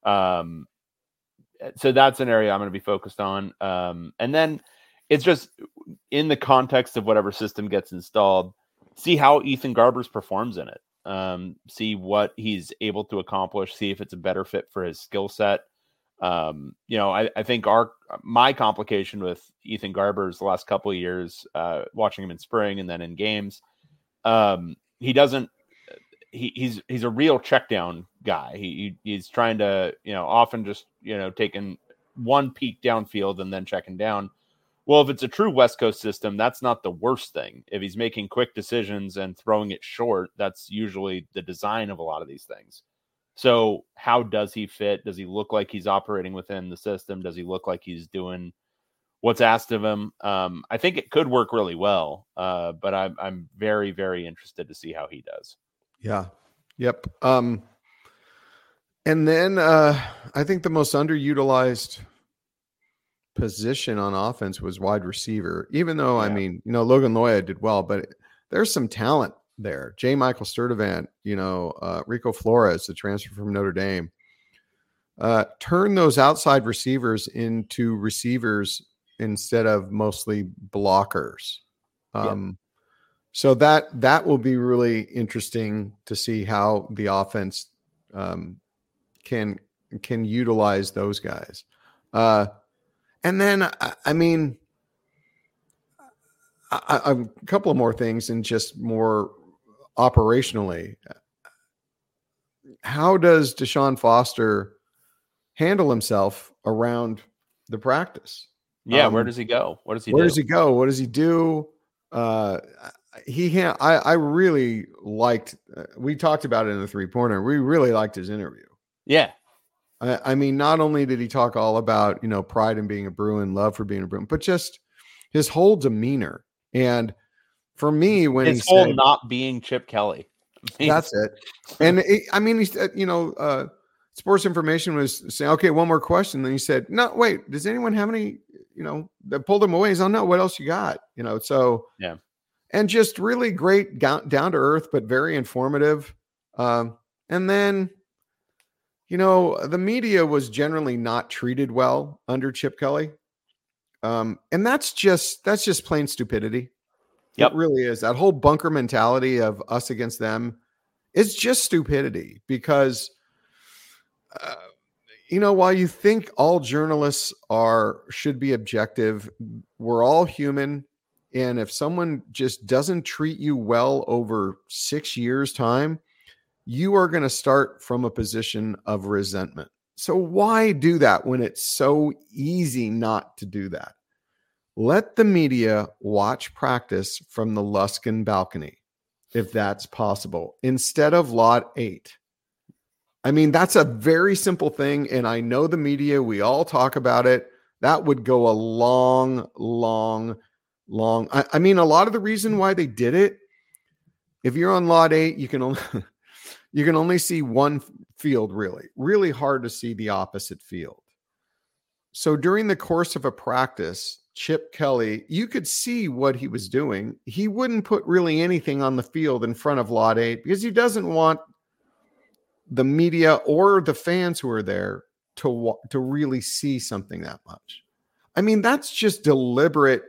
So that's an area I'm going to be focused on. And then it's just in the context of whatever system gets installed, see how Ethan Garbers performs in it. See what he's able to accomplish, see if it's a better fit for his skill set. I think my complication with Ethan Garbers the last couple of years, watching him in spring and then in games, he's a real check down guy. He's trying to, often just, taking one peek downfield and then checking down. Well, if it's a true West Coast system, that's not the worst thing. If he's making quick decisions and throwing it short, that's usually the design of a lot of these things. So how does he fit? Does he look like he's operating within the system? Does he look like he's doing what's asked of him? I think it could work really well, but I'm very, very interested to see how he does. Yeah. Yep. And then I think the most underutilized position on offense was wide receiver, even though, Logan Loya did well, but there's some talent there. J. Michael Sturdivant, Rico Flores, the transfer from Notre Dame, turn those outside receivers into receivers instead of mostly blockers. So that will be really interesting to see how the offense can utilize those guys. And then, I mean, a couple of more things, and just more operationally. How does Deshaun Foster handle himself around the practice? Yeah, where does he go? What does he do? Where does he go? What does he do? I really liked. We talked about it in the 3-pointer. We really liked his interview. Yeah. I mean, not only did he talk all about, pride in being a Bruin, love for being a Bruin, but just his whole demeanor. And for me, when his whole not being Chip Kelly, that's it. And he said, Sports Information was saying, okay, one more question. Then he said, no, wait, does anyone have any, that pulled him away? He's no, what else you got? So yeah. And just really great, down to earth, but very informative. And then, the media was generally not treated well under Chip Kelly. And that's just plain stupidity. Yep. It really is. That whole bunker mentality of us against them is just stupidity, because, while you think all journalists should be objective, we're all human. And if someone just doesn't treat you well over 6 years' time, you are going to start from a position of resentment. So why do that when it's so easy not to do that? Let the media watch practice from the Luskin balcony, if that's possible, instead of Lot 8. I mean, that's a very simple thing. And I know the media, we all talk about it. That would go a long. I mean, a lot of the reason why they did it, if you're on Lot 8, you can only see one field, really hard to see the opposite field. So during the course of a practice, Chip Kelly, you could see what he was doing. He wouldn't put really anything on the field in front of Lot 8 because he doesn't want the media or the fans who are there to really see something that much. I mean, that's just deliberate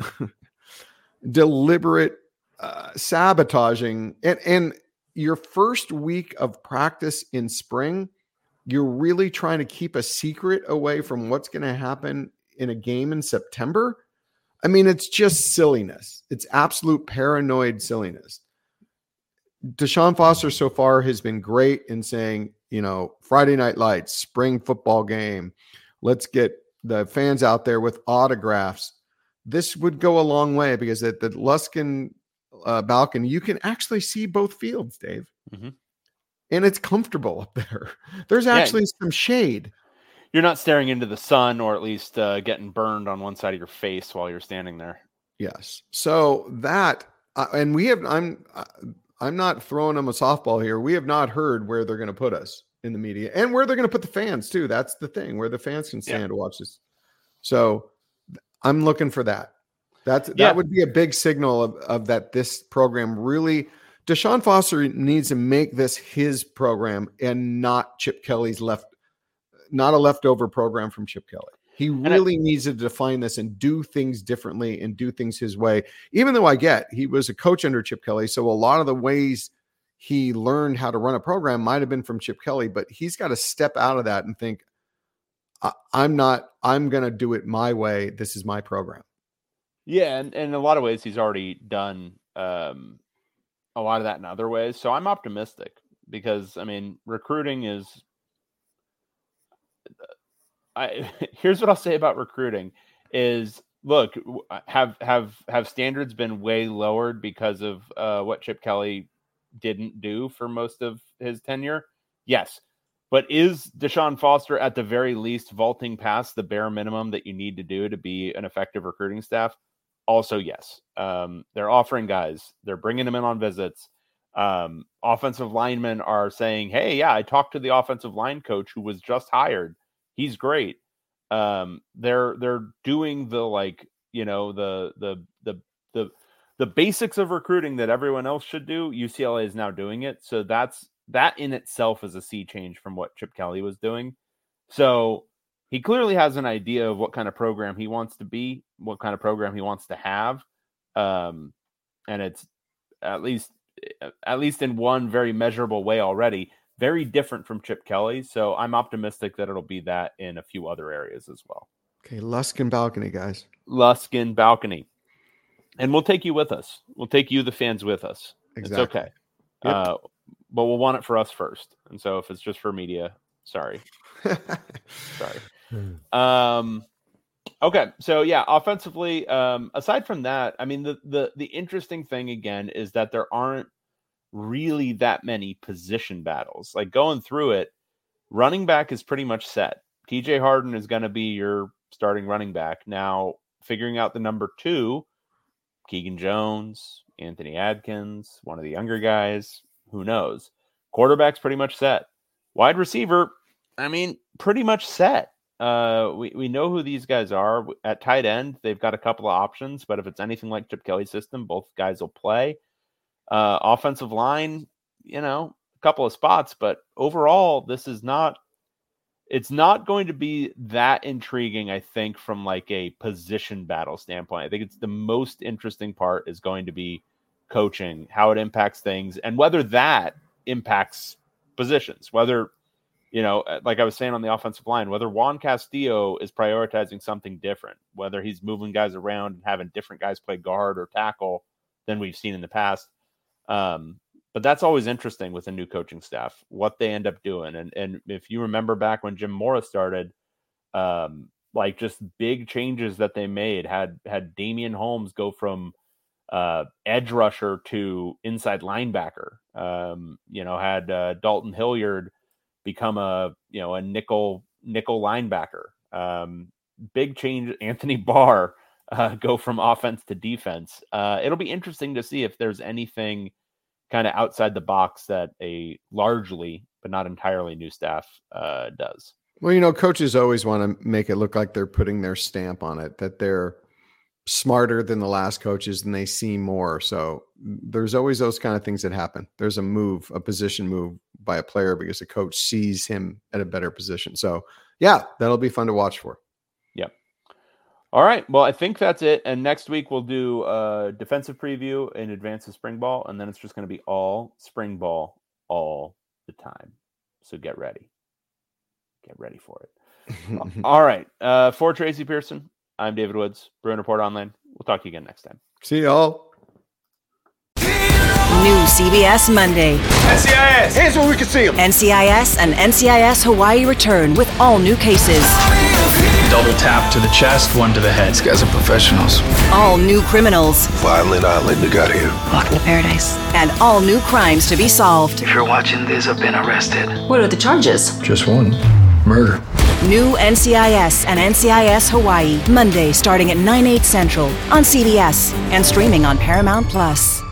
sabotaging. And your first week of practice in spring, you're really trying to keep a secret away from what's going to happen in a game in September. I mean, it's just silliness. It's absolute paranoid silliness. Deshaun Foster so far has been great in saying, Friday Night Lights, spring football game. Let's get the fans out there with autographs. This would go a long way, because at the Luskin balcony, you can actually see both fields, Dave. Mm-hmm. And it's comfortable up there. There's actually some shade. You're not staring into the sun, or at least getting burned on one side of your face while you're standing there. Yes. So that, and we have, I'm not throwing them a softball here. We have not heard where they're going to put us in the media, and where they're going to put the fans too. That's the thing, where the fans can stand to watch this. So I'm looking for that. That would be a big signal of that this program really, Deshaun Foster needs to make this his program and not Chip Kelly's not a leftover program from Chip Kelly. He really needs to define this and do things differently and do things his way. Even though he was a coach under Chip Kelly, so a lot of the ways he learned how to run a program might have been from Chip Kelly, but he's got to step out of that and think, I'm going to do it my way. This is my program. Yeah. And in a lot of ways, he's already done a lot of that in other ways. So I'm optimistic, because, I mean, recruiting is, here's what I'll say about recruiting is, look, have standards been way lowered because of what Chip Kelly didn't do for most of his tenure? Yes. But is Deshaun Foster at the very least vaulting past the bare minimum that you need to do to be an effective recruiting staff? Also, yes. They're offering guys. They're bringing them in on visits. Offensive linemen are saying, hey, yeah, I talked to the offensive line coach who was just hired. He's great. They're doing the the basics of recruiting that everyone else should do. UCLA is now doing it. So that in itself is a sea change from what Chip Kelly was doing. So he clearly has an idea of what kind of program he wants to be, what kind of program he wants to have. And it's at least in one very measurable way already. very different from Chip Kelly. So I'm optimistic that it'll be that in a few other areas as well. Okay, Luskin balcony, guys. Luskin balcony. And we'll take you with us. We'll take you, the fans, with us. Exactly. It's okay. Yep. But we'll want it for us first. And so if it's just for media, sorry. Okay. So yeah, offensively, aside from that, I mean, the interesting thing again is that there aren't really that many position battles. Like going through it, running back is pretty much set. TJ Harden is going to be your starting running back. Now, figuring out the number 2, Keegan Jones, Anthony Adkins, one of the younger guys, who knows? Quarterback's pretty much set. Wide receiver, I mean, pretty much set. We know who these guys are. At tight end, they've got a couple of options, but if it's anything like Chip Kelly's system, both guys will play. Offensive line, a couple of spots, but overall, this is not. It's not going to be that intriguing, I think, from like a position battle standpoint. I think it's the most interesting part is going to be coaching, how it impacts things, and whether that impacts positions. Whether, like I was saying on the offensive line, whether Juan Castillo is prioritizing something different, whether he's moving guys around and having different guys play guard or tackle than we've seen in the past. But that's always interesting with a new coaching staff, what they end up doing. And if you remember back when Jim Mora started, like just big changes that they made had Damian Holmes go from edge rusher to inside linebacker, had Dalton Hilliard become a nickel linebacker. Big change. Anthony Barr go from offense to defense. It'll be interesting to see if there's anything kind of outside the box that a largely, but not entirely new staff does. Well, coaches always want to make it look like they're putting their stamp on it, that they're smarter than the last coaches and they see more. So there's always those kind of things that happen. There's a position move by a player because the coach sees him at a better position. So yeah, that'll be fun to watch for. Yep. All right. Well, I think that's it. And next week we'll do a defensive preview in advance of spring ball. And then it's just going to be all spring ball all the time. So get ready. Get ready for it. All right. For Tracy Pearson, I'm David Woods, Bruin Report Online. We'll talk to you again next time. See y'all. New CBS Monday. NCIS! Here's where we can see them. NCIS and NCIS Hawaii return with all new cases. Double tap to the chest, one to the head. These guys are professionals. All new criminals. Violent island we got here. Welcome to paradise. And all new crimes to be solved. If you're watching this, I've been arrested. What are the charges? Just one. Murder. New NCIS and NCIS Hawaii. Monday starting at 9/8 Central on CBS and streaming on Paramount+.